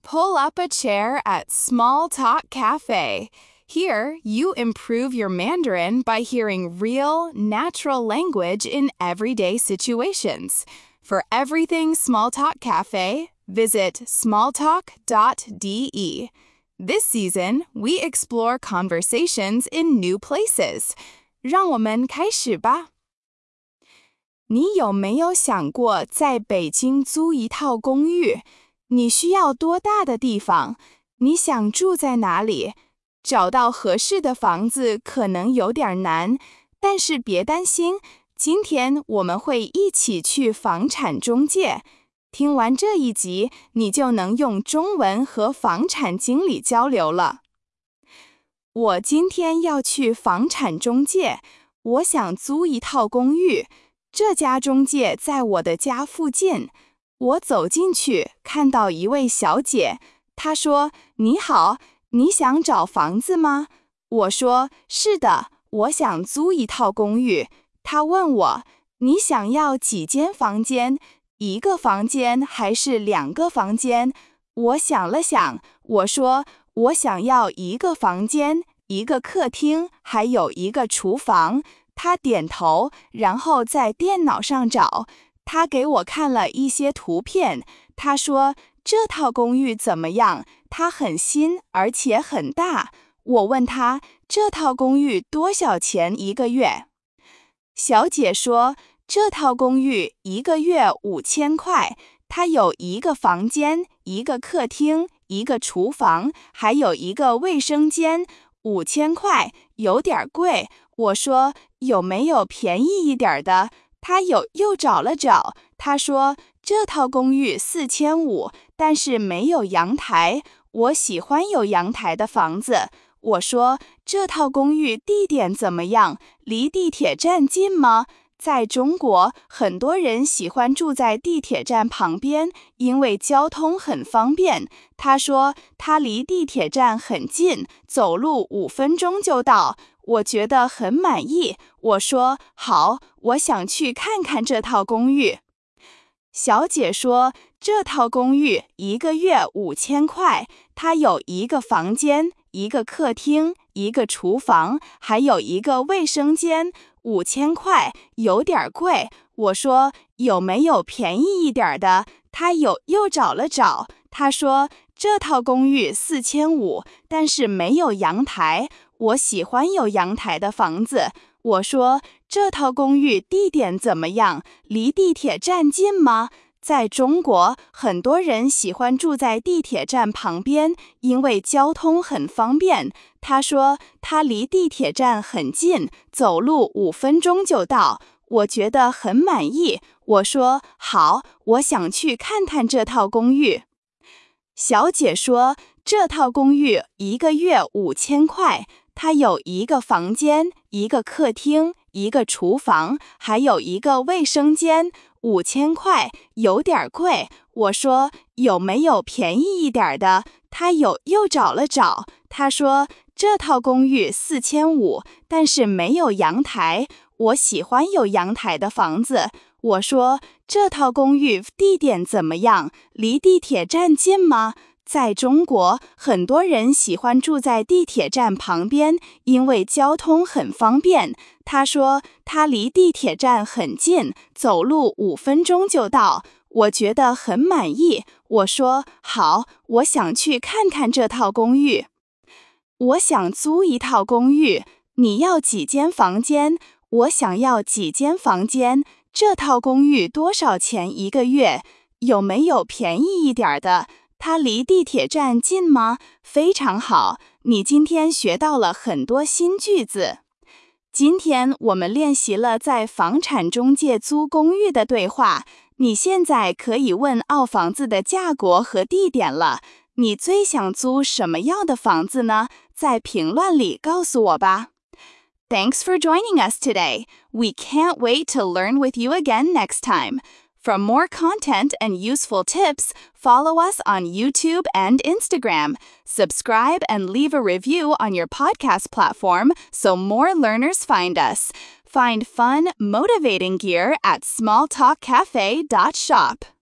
Pull up a chair at Small Talk Cafe. Here, you improve your Mandarin by hearing real, natural language in everyday situations. For everything Small Talk Cafe, visit smalltalk.de. This season, we explore conversations in new places. 让我们开始吧。你有没有想过在北京租一套公寓？你需要多大的地方？你想住在哪里？找到合适的房子可能有点难，但是别担心，今天我们会一起去房产中介。听完这一集，你就能用中文和房产经理交流了。我今天要去房产中介，我想租一套公寓。这家中介在我的家附近。我走进去，看到一位小姐，她说：“你好，你想找房子吗？”我说：“是的，我想租一套公寓。”她问我：“你想要几间房间？一个房间还是两个房间？”我想了想，我说：“我想要一个房间，一个客厅，还有一个厨房。”她点头，然后在电脑上找。他给我看了一些图片，他说这套公寓怎么样？它很新，而且很大。我问他这套公寓多少钱一个月？小姐说这套公寓一个月5000块，它有一个房间，一个客厅，一个厨房，还有一个卫生间。5000块有点贵。我说有没有便宜一点的？他又找了找，他说这套公寓4500，但是没有阳台。我喜欢有阳台的房子。我说这套公寓地点怎么样？离地铁站近吗？在中国，很多人喜欢住在地铁站旁边，因为交通很方便。他说他离地铁站很近，走路5分钟就到。我觉得很满意，我说好，我想去看看这套公寓。小姐说这套公寓一个月5000块，它有一个房间，一个客厅，一个厨房，还有一个卫生间。5000块有点贵。我说有没有便宜一点的？她又找了找，她说这套公寓4500，但是没有阳台。我喜欢有阳台的房子。我说这套公寓地点怎么样？离地铁站近吗？在中国，很多人喜欢住在地铁站旁边，因为交通很方便。他说他离地铁站很近，走路5分钟就到。我觉得很满意。我说好，我想去看看这套公寓。小姐说这套公寓一个月5000块。它有一个房间，一个客厅，一个厨房，还有一个卫生间。5000块有点贵。我说有没有便宜一点的？他又找了找，他说这套公寓4500，但是没有阳台。我喜欢有阳台的房子。我说这套公寓地点怎么样？离地铁站近吗？在中国，很多人喜欢住在地铁站旁边，因为交通很方便。他说他离地铁站很近，走路5分钟就到。我觉得很满意。我说好，我想去看看这套公寓。我想租一套公寓。你要几间房间？我想要几间房间。这套公寓多少钱一个月？有没有便宜一点的？它离地铁站近吗？非常好，你今天学到了很多新句子。今天我们练习了在房产中介租公寓的对话，你现在可以问澳房子的价格和地点了。你最想租什么样的房子呢？在评论里告诉我吧。Thanks for joining us today. We can't wait to learn with you again next time.For more content and useful tips, follow us on YouTube and Instagram. Subscribe and leave a review on your podcast platform so more learners find us. Find fun, motivating gear at smalltalkcafe.shop.